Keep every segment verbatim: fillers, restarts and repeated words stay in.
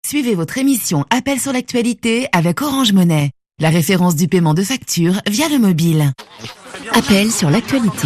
Suivez votre émission Appel sur l'actualité avec Orange Monnaie, la référence du paiement de factures via le mobile. Appel sur l'actualité.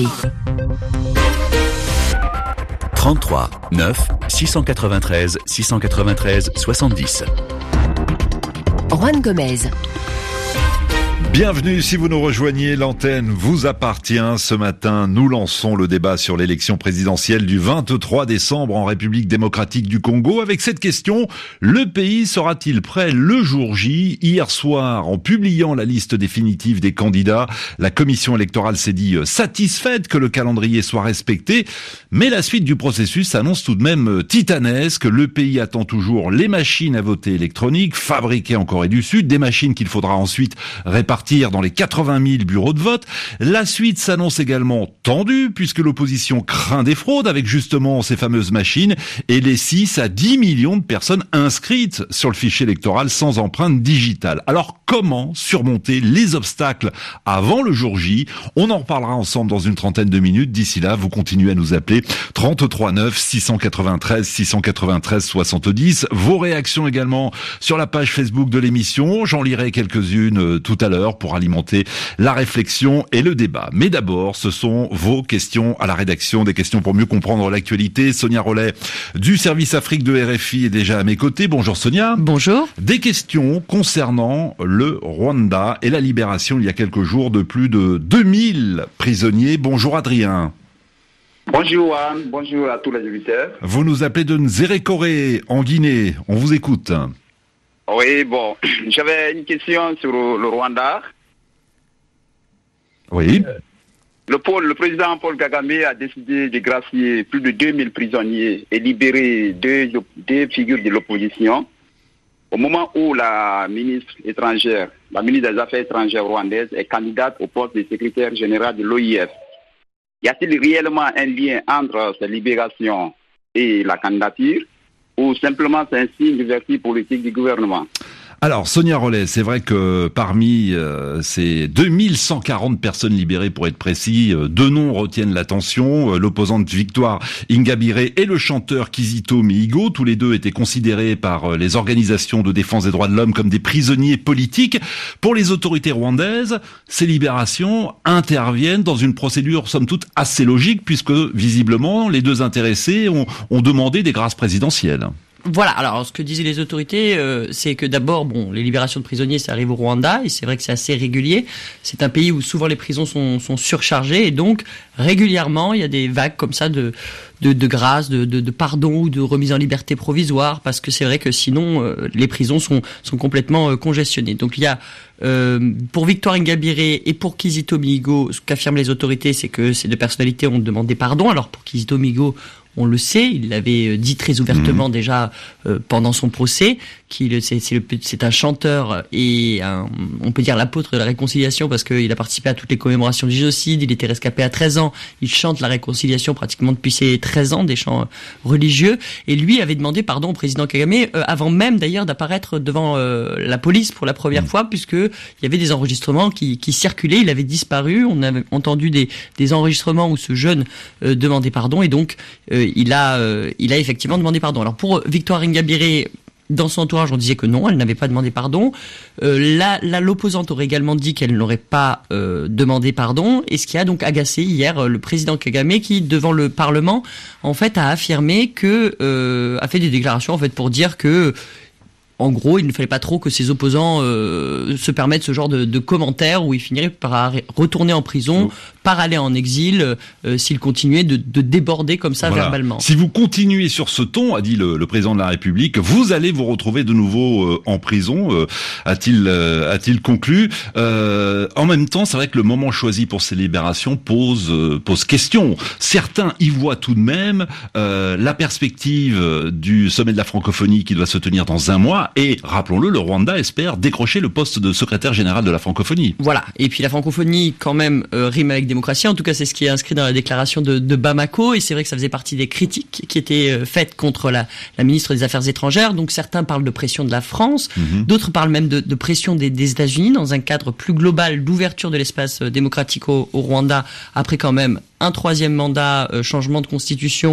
trente-trois neuf six cent quatre-vingt-treize six cent quatre-vingt-treize soixante-dix. Juan Gomez. Bienvenue si vous nous rejoignez, l'antenne vous appartient. Ce matin, nous lançons le débat sur l'élection présidentielle du vingt-trois décembre en République démocratique du Congo avec cette question: le pays sera-t-il prêt le jour J? Hier soir, en publiant la liste définitive des candidats, la commission électorale s'est dit satisfaite que le calendrier soit respecté, mais la suite du processus s'annonce tout de même titanesque. Le pays attend toujours les machines à voter électroniques fabriquées en Corée du Sud, des machines qu'il faudra ensuite répartir dans les quatre-vingt mille bureaux de vote. La suite s'annonce également tendue puisque l'opposition craint des fraudes avec justement ces fameuses machines et les six à dix millions de personnes inscrites sur le fichier électoral sans empreinte digitale. Alors comment surmonter les obstacles avant le jour J? On en reparlera ensemble dans une trentaine de minutes. D'ici là, vous continuez à nous appeler trente-trois neuf six cent quatre-vingt-treize six cent quatre-vingt-treize soixante-dix. Vos réactions également sur la page Facebook de l'émission. J'en lirai quelques-unes tout à l'heure pour alimenter la réflexion et le débat. Mais d'abord, ce sont vos questions à la rédaction, des questions pour mieux comprendre l'actualité. Sonia Rollet du service Afrique de R F I est déjà à mes côtés. Bonjour Sonia. Bonjour. Des questions concernant le Rwanda et la libération il y a quelques jours de plus de deux mille prisonniers. Bonjour Adrien. Bonjour Anne, bonjour à tous les auditeurs. Vous nous appelez de Nzérékoré en Guinée. On vous écoute. Oui, bon, j'avais une question sur le, le Rwanda. Oui. Le, Paul, le président Paul Kagame a décidé de gracier plus de deux mille prisonniers et libérer deux, deux figures de l'opposition. Au moment où la ministre étrangère, la ministre des Affaires étrangères rwandaise est candidate au poste de secrétaire général de l'O I F. Y a-t-il réellement un lien entre ces libérations et la candidature? Ou simplement c'est un signe de vertu politique du gouvernement? Alors, Sonia Rollet, c'est vrai que parmi euh, ces deux mille cent quarante personnes libérées, pour être précis, euh, deux noms retiennent l'attention. Euh, l'opposante Victoire Ingabire et le chanteur Kizito Mihigo, tous les deux étaient considérés par euh, les organisations de défense des droits de l'homme comme des prisonniers politiques. Pour les autorités rwandaises, ces libérations interviennent dans une procédure somme toute assez logique, puisque visiblement les deux intéressés ont, ont demandé des grâces présidentielles. Voilà, alors ce que disaient les autorités, euh, c'est que d'abord, bon, les libérations de prisonniers, ça arrive au Rwanda, et c'est vrai que c'est assez régulier. C'est un pays où souvent les prisons sont, sont surchargées, et donc régulièrement, il y a des vagues comme ça de de, de grâce, de, de, de pardon ou de remise en liberté provisoire, parce que c'est vrai que sinon, euh, les prisons sont, sont complètement euh, congestionnées. Donc il y a, euh, pour Victoire Ingabire et pour Kizito Mihigo, ce qu'affirment les autorités, c'est que ces deux personnalités ont demandé pardon. Alors pour Kizito Mihigo, on le sait, il l'avait dit très ouvertement mmh. déjà euh, pendant son procès, qu'il c'est, c'est, le, c'est un chanteur et un, on peut dire l'apôtre de la réconciliation parce qu'il a participé à toutes les commémorations du génocide, il était rescapé à treize ans, il chante la réconciliation pratiquement depuis ses treize ans, des chants religieux, et lui avait demandé pardon au président Kagame euh, avant même d'ailleurs d'apparaître devant euh, la police pour la première mmh. fois, puisque il y avait des enregistrements qui, qui circulaient, il avait disparu, on avait entendu des, des enregistrements où ce jeune euh, demandait pardon, et donc euh, il a, euh, il a effectivement demandé pardon. Alors pour Victoire Ingabire, dans son entourage, on disait que non, elle n'avait pas demandé pardon. Euh, là, là, l'opposante aurait également dit qu'elle n'aurait pas euh, demandé pardon, et ce qui a donc agacé hier le président Kagame, qui devant le Parlement, en fait, a affirmé que, euh, a fait des déclarations en fait pour dire que en gros, il ne fallait pas trop que ses opposants euh, se permettent ce genre de, de commentaires où ils finiraient par retourner en prison, par aller en exil, euh, s'ils continuaient de, de déborder comme ça voilà. verbalement. Si vous continuez sur ce ton, a dit le, le président de la République, vous allez vous retrouver de nouveau euh, en prison, euh, a-t-il, euh, a-t-il conclu. Euh, en même temps, c'est vrai que le moment choisi pour ces libérations pose, euh, pose question. Certains y voient tout de même euh, la perspective du sommet de la francophonie qui doit se tenir dans un mois. Et, rappelons-le, le Rwanda espère décrocher le poste de secrétaire général de la francophonie. Voilà. Et puis la francophonie, quand même, euh, rime avec démocratie. En tout cas, c'est ce qui est inscrit dans la déclaration de, de Bamako. Et c'est vrai que ça faisait partie des critiques qui étaient euh, faites contre la, la ministre des Affaires étrangères. Donc certains parlent de pression de la France. Mm-hmm. D'autres parlent même de, de pression des, des États-Unis dans un cadre plus global d'ouverture de l'espace démocratique au, au Rwanda, après quand même un troisième mandat, euh, changement de constitution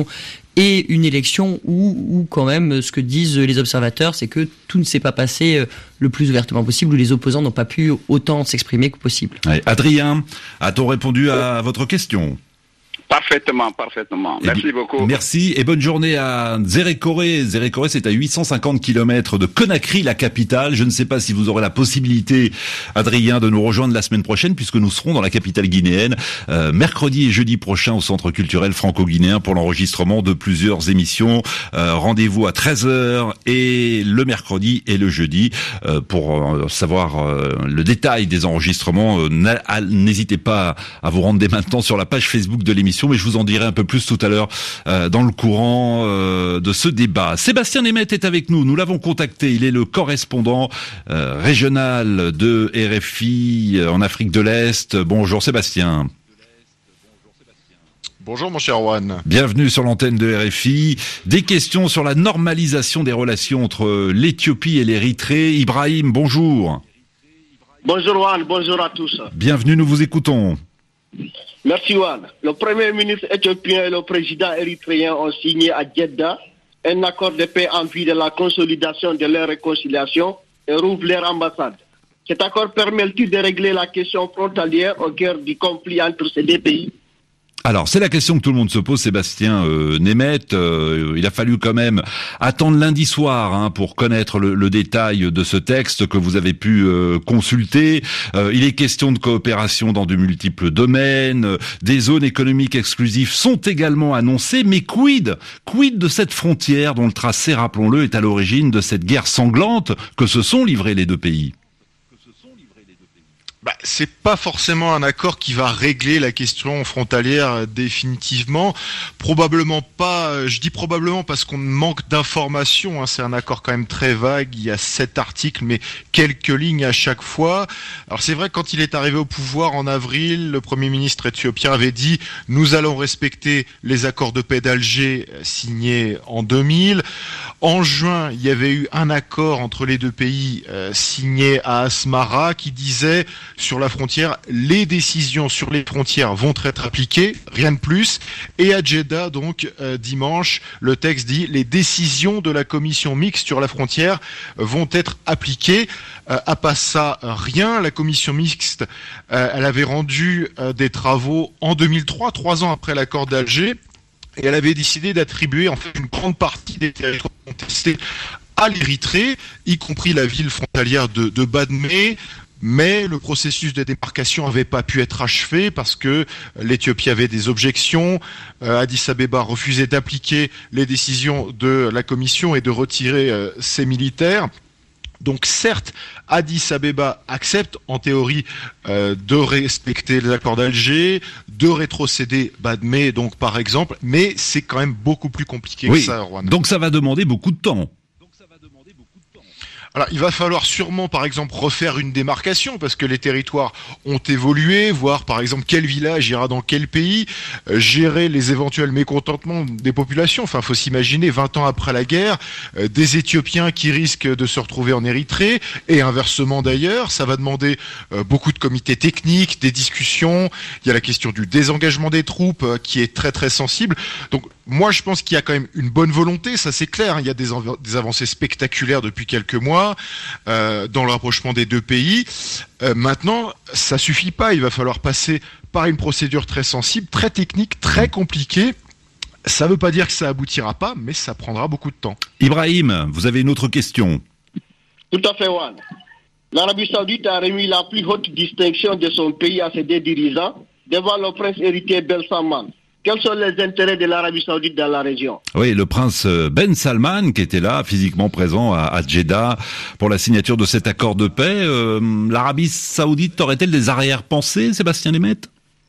et une élection où, où quand même ce que disent les observateurs, c'est que tout ne s'est pas passé le plus ouvertement possible, où les opposants n'ont pas pu autant s'exprimer que possible. Ouais. Adrien, a-t-on répondu à votre question ? Parfaitement, parfaitement. Merci et, beaucoup. Merci et bonne journée à Zérékoré. Zérékoré, c'est à huit cent cinquante kilomètres de Conakry, la capitale. Je ne sais pas si vous aurez la possibilité, Adrien, de nous rejoindre la semaine prochaine, puisque nous serons dans la capitale guinéenne, euh, mercredi et jeudi prochain au Centre culturel franco-guinéen pour l'enregistrement de plusieurs émissions. Euh, rendez-vous à treize heures et le mercredi et le jeudi euh, pour euh, savoir euh, le détail des enregistrements. Euh, n'hésitez pas à vous rendre dès maintenant sur la page Facebook de l'émission, mais je vous en dirai un peu plus tout à l'heure euh, dans le courant euh, de ce débat. Sébastien Nemeth est avec nous, nous l'avons contacté, il est le correspondant euh, régional de R F I euh, en Afrique de l'Est. Bonjour Sébastien. Bonjour mon cher Juan. Bienvenue sur l'antenne de R F I. Des questions sur la normalisation des relations entre l'Éthiopie et l'Érythrée. Ibrahim, bonjour. Bonjour Juan, bonjour à tous. Bienvenue, nous vous écoutons. Merci Juan. Le Premier ministre éthiopien et le président érythréen ont signé à Jeddah un accord de paix en vue de la consolidation de leur réconciliation et rouvrent leur ambassade. Cet accord permet-il de régler la question frontalière au cœur du conflit entre ces deux pays ? Alors, c'est la question que tout le monde se pose, Sébastien euh, Nemeth. Euh, il a fallu quand même attendre lundi soir hein, pour connaître le, le détail de ce texte que vous avez pu euh, consulter. Euh, il est question de coopération dans de multiples domaines. Des zones économiques exclusives sont également annoncées. Mais quid Quid de cette frontière dont le tracé, rappelons-le, est à l'origine de cette guerre sanglante que se sont livrés les deux pays ? Bah, c'est pas forcément un accord qui va régler la question frontalière définitivement. Probablement pas, je dis probablement parce qu'on manque d'informations, hein. C'est un accord quand même très vague, il y a sept articles, mais quelques lignes à chaque fois. Alors c'est vrai, quand il est arrivé au pouvoir en avril, le Premier ministre éthiopien avait dit « Nous allons respecter les accords de paix d'Alger signés en deux mille ». En juin, il y avait eu un accord entre les deux pays euh, signé à Asmara qui disait sur la frontière, les décisions sur les frontières vont être appliquées, rien de plus. Et à Jeddah, donc euh, dimanche, le texte dit les décisions de la commission mixte sur la frontière vont être appliquées. Euh, à pas ça, rien. La commission mixte, euh, elle avait rendu euh, des travaux en deux mille trois, trois ans après l'accord d'Alger. Et elle avait décidé d'attribuer en fait une grande partie des territoires contestés à l'Érythrée, y compris la ville frontalière de, de Badmé. Mais le processus de démarcation n'avait pas pu être achevé parce que l'Éthiopie avait des objections. Euh, Addis Abeba refusait d'appliquer les décisions de la commission et de retirer euh, ses militaires. Donc certes, Addis Abeba accepte en théorie euh, de respecter les accords d'Alger, de rétrocéder Badmé, donc par exemple, mais c'est quand même beaucoup plus compliqué oui, que ça, Juan. Donc ça va demander beaucoup de temps. Alors, il va falloir sûrement, par exemple, refaire une démarcation parce que les territoires ont évolué, voir, par exemple, quel village ira dans quel pays, euh, gérer les éventuels mécontentements des populations. Enfin, faut s'imaginer, vingt ans après la guerre, euh, des Éthiopiens qui risquent de se retrouver en Érythrée et inversement d'ailleurs. Ça va demander euh, beaucoup de comités techniques, des discussions. Il y a la question du désengagement des troupes euh, qui est très très sensible. Donc, moi, je pense qu'il y a quand même une bonne volonté, ça c'est clair. Il y a des, av- des avancées spectaculaires depuis quelques mois euh, dans le rapprochement des deux pays. Euh, maintenant, ça suffit pas. Il va falloir passer par une procédure très sensible, très technique, très compliquée. Ça veut pas dire que ça aboutira pas, mais ça prendra beaucoup de temps. Ibrahim, vous avez une autre question ? Tout à fait, Juan. L'Arabie Saoudite a remis la plus haute distinction de son pays à ses deux dirigeants devant le prince héritier Ben Salman. Quels sont les intérêts de l'Arabie Saoudite dans la région ? Oui, le prince Ben Salman, qui était là, physiquement présent à, à Jeddah, pour la signature de cet accord de paix. Euh, L'Arabie Saoudite aurait-elle des arrière-pensées, Sébastien Nemeth ?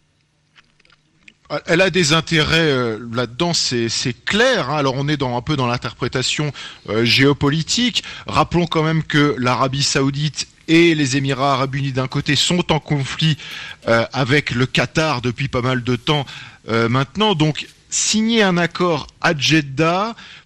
Elle a des intérêts euh, là-dedans, c'est, c'est clair. Hein. Alors on est dans un peu dans l'interprétation euh, géopolitique. Rappelons quand même que l'Arabie Saoudite et les Émirats Arabes Unis d'un côté sont en conflit euh, avec le Qatar depuis pas mal de temps euh, maintenant. Donc signer un accord à Jeddah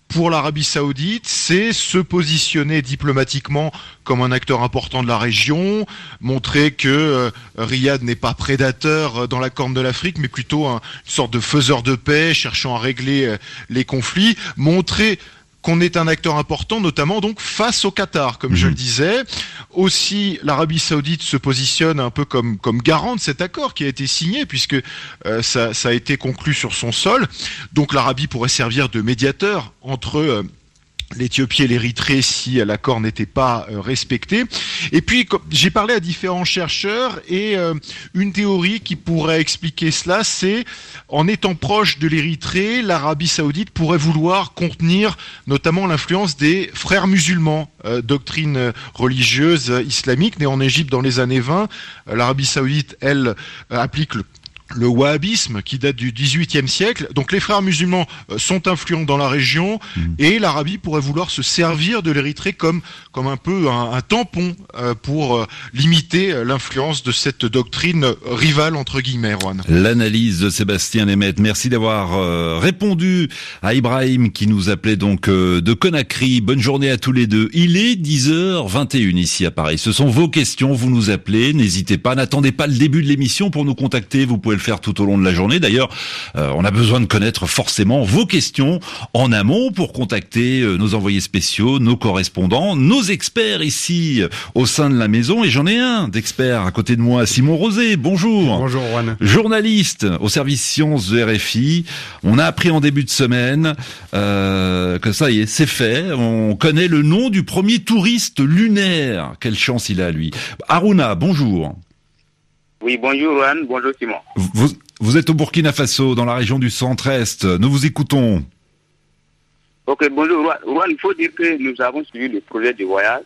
pour l'Arabie Saoudite, c'est se positionner diplomatiquement comme un acteur important de la région, montrer que euh, Riyad n'est pas prédateur dans la Corne de l'Afrique, mais plutôt un, une sorte de faiseur de paix, cherchant à régler euh, les conflits, montrer qu'on est un acteur important, notamment donc face au Qatar, comme mmh. je le disais. Aussi, l'Arabie Saoudite se positionne un peu comme comme garant de cet accord qui a été signé, puisque euh, ça, ça a été conclu sur son sol. Donc l'Arabie pourrait servir de médiateur entre euh, l'Éthiopie et l'Érythrée si l'accord n'était pas euh, respecté. Et puis j'ai parlé à différents chercheurs et euh, une théorie qui pourrait expliquer cela, c'est en étant proche de l'Érythrée, l'Arabie Saoudite pourrait vouloir contenir notamment l'influence des frères musulmans, euh, doctrine religieuse islamique née en Égypte dans les années vingt. L'Arabie Saoudite, elle, euh, applique le le wahhabisme qui date du dix-huitième siècle. Donc les frères musulmans sont influents dans la région mmh. et l'Arabie pourrait vouloir se servir de l'Érythrée comme comme un peu un, un tampon euh, pour euh, limiter l'influence de cette doctrine rivale entre guillemets. Rohan. L'analyse de Sébastien Lemaitre. Merci d'avoir euh, répondu à Ibrahim qui nous appelait donc euh, de Conakry. Bonne journée à tous les deux. Il est dix heures vingt et une ici à Paris. Ce sont vos questions, vous nous appelez, n'hésitez pas, n'attendez pas le début de l'émission pour nous contacter, vous pouvez le faire tout au long de la journée. D'ailleurs, euh, on a besoin de connaître forcément vos questions en amont pour contacter euh, nos envoyés spéciaux, nos correspondants, nos experts ici euh, au sein de la maison. Et j'en ai un d'expert à côté de moi, Simon Rosé. Bonjour. Bonjour Juan. Journaliste au service sciences de R F I. On a appris en début de semaine euh, que ça y est, c'est fait. On connaît le nom du premier touriste lunaire. Quelle chance il a, lui. Aruna, bonjour. Oui, bonjour Juan, bonjour Simon. Vous, vous êtes au Burkina Faso, dans la région du centre-est. Nous vous écoutons. Ok, bonjour Juan. Juan, il faut dire que nous avons suivi le projet de voyage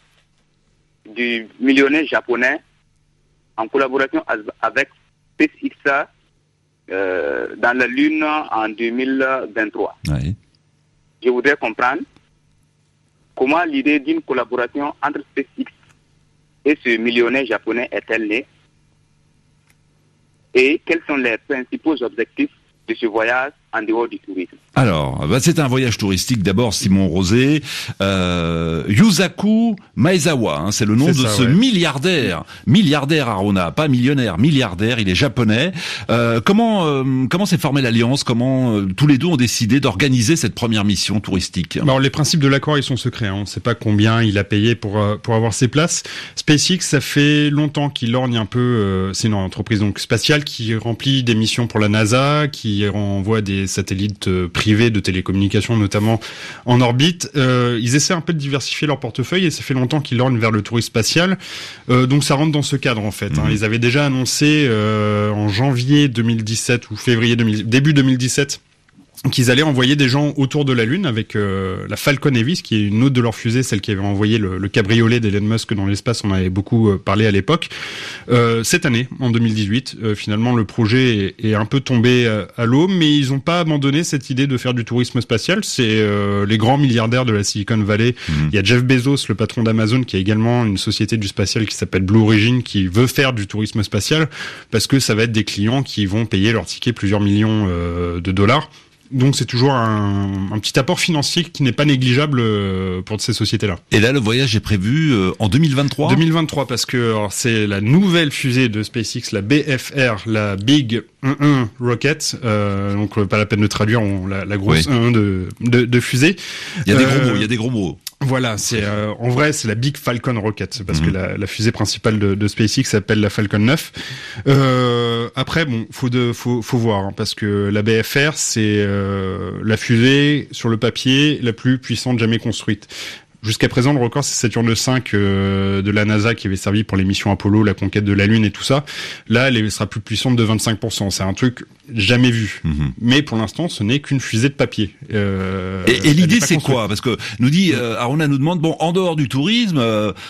du millionnaire japonais en collaboration avec SpaceX euh, dans la Lune en deux mille vingt-trois. Oui. Je voudrais comprendre comment l'idée d'une collaboration entre SpaceX et ce millionnaire japonais est-elle née? Et quels sont les principaux objectifs de ce voyage en dehors du tourisme? Alors, bah c'est un voyage touristique d'abord, Simon Rosé. Euh, Yusaku Maezawa, hein, c'est le nom c'est de ça, ce ouais. milliardaire, milliardaire Aruna, pas millionnaire, milliardaire. Il est japonais. Euh, comment euh, comment s'est formée l'alliance? Comment euh, tous les deux ont décidé d'organiser cette première mission touristique? Alors les principes de l'accord ils sont secrets. Hein. On ne sait pas combien il a payé pour euh, pour avoir ses places. SpaceX, ça fait longtemps qu'il lorgne un peu. Euh, c'est une entreprise donc spatiale qui remplit des missions pour la NASA, qui renvoie des satellites euh, privés de télécommunications, notamment en orbite. Euh, ils essaient un peu de diversifier leur portefeuille et ça fait longtemps qu'ils lorgnent vers le tourisme spatial. Euh, donc ça rentre dans ce cadre en fait. Mmh. Hein. Ils avaient déjà annoncé euh, en janvier deux mille dix-sept ou février deux mille, début deux mille dix-sept qu'ils allaient envoyer des gens autour de la Lune avec euh, la Falcon Heavy, qui est une autre de leurs fusées, celle qui avait envoyé le, le cabriolet d'Elon Musk dans l'espace. On avait beaucoup euh, parlé à l'époque. Euh, cette année, en deux mille dix-huit, euh, finalement, le projet est, est un peu tombé à, à l'eau, mais ils n'ont pas abandonné cette idée de faire du tourisme spatial. C'est euh, les grands milliardaires de la Silicon Valley. Mmh. Il y a Jeff Bezos, le patron d'Amazon, qui a également une société du spatial qui s'appelle Blue Origin, qui veut faire du tourisme spatial parce que ça va être des clients qui vont payer leur ticket plusieurs millions euh, de dollars. Donc c'est toujours un, un petit apport financier qui n'est pas négligeable pour ces sociétés-là. Et là, le voyage est prévu en deux mille vingt-trois deux mille vingt-trois, parce que alors, c'est la nouvelle fusée de SpaceX, la B F R, la Big un Rocket. Euh, donc pas la peine de traduire, on, la, la grosse oui. un de, de, de fusée. Il y a des euh, gros mots, il y a des gros mots. Voilà, c'est euh, en vrai c'est la Big Falcon Rocket parce mmh. que la, la fusée principale de, de SpaceX s'appelle la Falcon neuf. Euh, après bon, faut de faut faut voir hein, parce que la B F R c'est euh, la fusée sur le papier la plus puissante jamais construite. Jusqu'à présent, le record, c'est Saturne cinq euh, de la NASA qui avait servi pour les missions Apollo, la conquête de la Lune et tout ça. Là, elle sera plus puissante de vingt-cinq pour cent. C'est un truc jamais vu. Mm-hmm. Mais pour l'instant, ce n'est qu'une fusée de papier. Euh, et et l'idée, c'est quoi? Parce que nous dit, euh, Aruna nous demande, bon, en dehors du tourisme... Euh,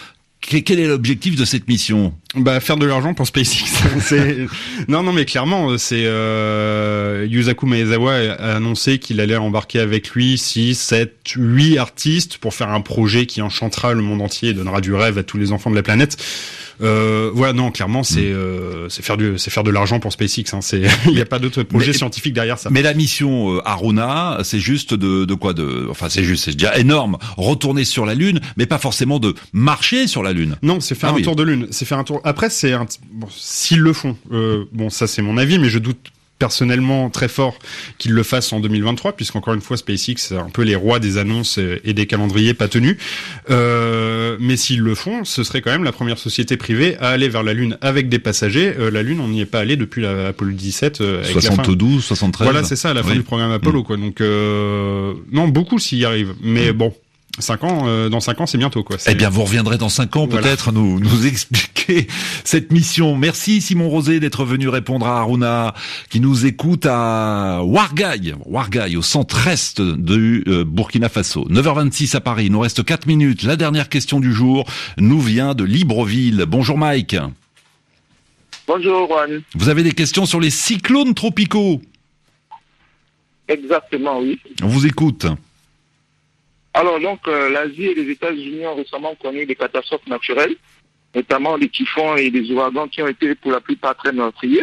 quel est l'objectif de cette mission ? Bah, faire de l'argent pour SpaceX. c'est... Non, non, mais clairement, c'est euh... Yusaku Maezawa a annoncé qu'il allait embarquer avec lui six, sept, huit artistes pour faire un projet qui enchantera le monde entier et donnera du rêve à tous les enfants de la planète. Euh, voilà, non, clairement, c'est euh, c'est faire du c'est faire de l'argent pour SpaceX. Hein, c'est il n'y a pas d'autre projet mais, scientifique derrière ça. Mais la mission euh, Aruna, c'est juste de de quoi de enfin c'est juste c'est déjà énorme. Retourner sur la Lune, mais pas forcément de marcher sur la Lune. Non, c'est faire ah, un oui. tour de Lune. C'est faire un tour. Après, c'est un... bon, s'ils le font. Euh, bon, ça c'est mon avis, mais je doute personnellement très fort qu'ils le fassent en deux mille vingt-trois, puisqu'encore une fois SpaceX c'est un peu les rois des annonces et des calendriers pas tenus. Euh, mais s'ils le font, ce serait quand même la première société privée à aller vers la Lune avec des passagers. Euh, la Lune, on n'y est pas allé depuis la Apollo dix-sept. Euh, avec soixante-douze, la fin. soixante-treize. Voilà, c'est ça, à la oui. fin du programme Apollo, mmh. quoi. Donc euh, non, beaucoup s'y y arrivent. Mais mmh. bon. Cinq ans, euh, dans cinq ans, c'est bientôt, quoi. C'est... Eh bien, vous reviendrez dans cinq ans, voilà. peut-être, nous, nous expliquer cette mission. Merci, Simon Rosé, d'être venu répondre à Aruna, qui nous écoute à Ouarghaï, Ouarghaï, au centre-est du euh, Burkina Faso. neuf heures vingt-six à Paris, il nous reste quatre minutes. La dernière question du jour nous vient de Libreville. Bonjour, Mike. Bonjour, Juan. Vous avez des questions sur les cyclones tropicaux? Exactement, oui. On vous écoute. Alors donc, euh, l'Asie et les États-Unis ont récemment connu des catastrophes naturelles, notamment des typhons et des ouragans qui ont été pour la plupart très meurtriers.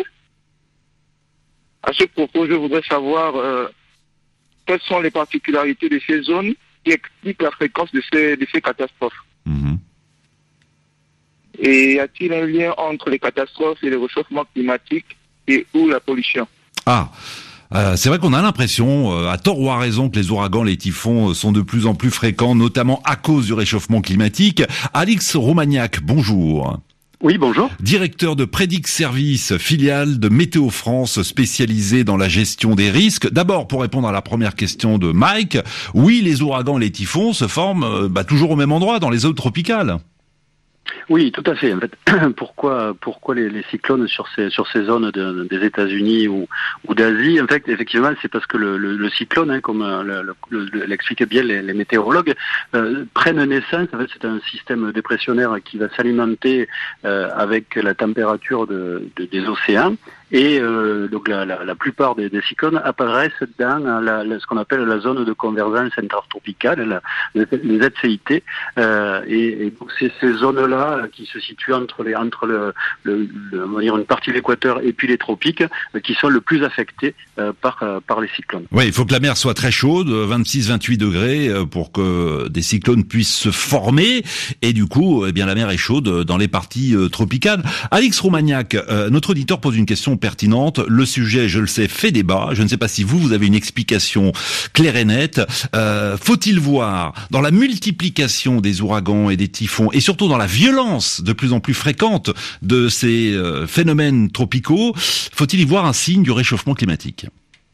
À ce propos, je voudrais savoir euh, quelles sont les particularités de ces zones qui expliquent la fréquence de ces, de ces catastrophes. Mmh. Et y a-t-il un lien entre les catastrophes et le réchauffement climatique et ou la pollution? Ah Euh, c'est vrai qu'on a l'impression, euh, à tort ou à raison, que les ouragans, les typhons euh, sont de plus en plus fréquents, notamment à cause du réchauffement climatique. Alix Romagnac, bonjour. Oui, bonjour. Directeur de Prédic Service, filiale de Météo France, spécialisée dans la gestion des risques. D'abord, pour répondre à la première question de Mike, oui, les ouragans et les typhons se forment euh, bah, toujours au même endroit, dans les zones tropicales. Oui, tout à fait. En fait, pourquoi, pourquoi les, les cyclones sur ces sur ces zones de, des États-Unis ou, ou d'Asie? En fait, effectivement, c'est parce que le, le, le cyclone, hein, comme le, le, le, l'expliquaient bien les, les météorologues, euh, prennent naissance. En fait, c'est un système dépressionnaire qui va s'alimenter euh, avec la température de, de, des océans. Et euh, donc la, la, la plupart des, des cyclones apparaissent dans la, la, ce qu'on appelle la zone de convergence intertropicale, la, les Z C I T. Euh, et, et donc c'est ces zones-là qui se situent entre les entre le, le, le on va dire une partie de l'équateur et puis les tropiques, euh, qui sont le plus affectés euh, par euh, par les cyclones. Oui, il faut que la mer soit très chaude, vingt-six vingt-huit degrés, euh, pour que des cyclones puissent se former. Et du coup, eh bien la mer est chaude dans les parties euh, tropicales. Alix Romagnac, euh, notre auditeur pose une question pertinente. Le sujet, je le sais, fait débat. Je ne sais pas si vous, vous avez une explication claire et nette. Euh, faut-il voir dans la multiplication des ouragans et des typhons, et surtout dans la violence de plus en plus fréquente de ces euh, phénomènes tropicaux, faut-il y voir un signe du réchauffement climatique ?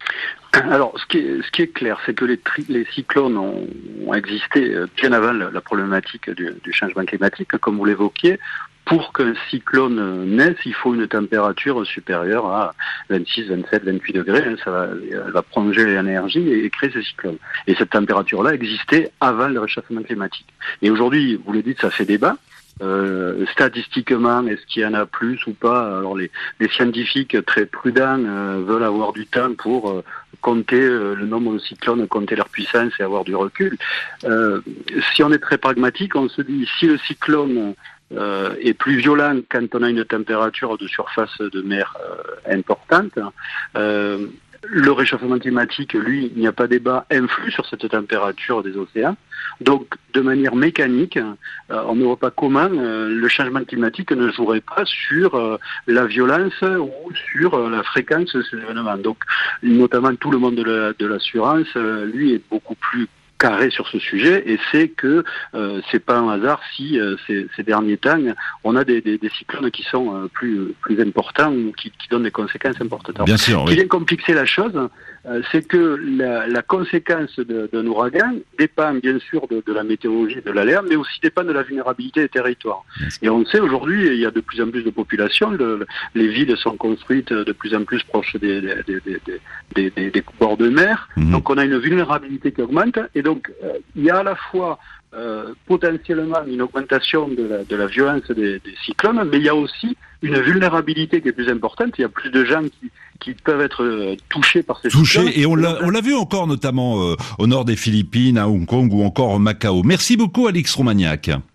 Alors, ce qui est, ce qui est clair, c'est que les, tri, les cyclones ont, ont existé bien avant la, la problématique du, du changement climatique, comme vous l'évoquiez. Pour qu'un cyclone naisse, il faut une température supérieure à vingt-six, vingt-sept, vingt-huit degrés. Ça va, elle va prolonger l'énergie et créer ce cyclone. Et cette température-là existait avant le réchauffement climatique. Et aujourd'hui, vous le dites, ça fait débat. Euh, statistiquement, est-ce qu'il y en a plus ou pas? Alors les, les scientifiques très prudents euh, veulent avoir du temps pour euh, compter euh, le nombre de cyclones, compter leur puissance et avoir du recul. Euh, si on est très pragmatique, on se dit si le cyclone euh, est plus violent quand on a une température de surface de mer euh, importante, euh, le réchauffement climatique, lui, il n'y a pas débat, influe sur cette température des océans. Donc, de manière mécanique, euh, on ne voit pas comment euh, le changement climatique ne jouerait pas sur euh, la violence ou sur euh, la fréquence de ces événements. Donc, notamment tout le monde de, la, de l'assurance, euh, lui, est beaucoup plus carré sur ce sujet et c'est que euh, c'est pas un hasard si euh, ces, ces derniers temps on a des, des, des cyclones qui sont euh, plus plus importants ou qui, qui donnent des conséquences importantes. Alors, bien sûr, ce qui vient compliquer la chose, euh, c'est que la, la conséquence de, d'un ouragan dépend bien sûr de, de la météorologie de l'alerte, mais aussi dépend de la vulnérabilité des territoires. Et on sait aujourd'hui, il y a de plus en plus de population, le, les villes sont construites de plus en plus proches des, des, des, des, des, des, des bords de mer, mmh. Donc on a une vulnérabilité qui augmente et donc donc, euh, il y a à la fois euh, potentiellement une augmentation de la, de la violence des, des cyclones, mais il y a aussi une vulnérabilité qui est plus importante. Il y a plus de gens qui, qui peuvent être euh, touchés par ces touchés, cyclones. et on l'a, on l'a vu encore notamment euh, au nord des Philippines, à Hong Kong ou encore au Macao. Merci beaucoup, Alix Romagnac.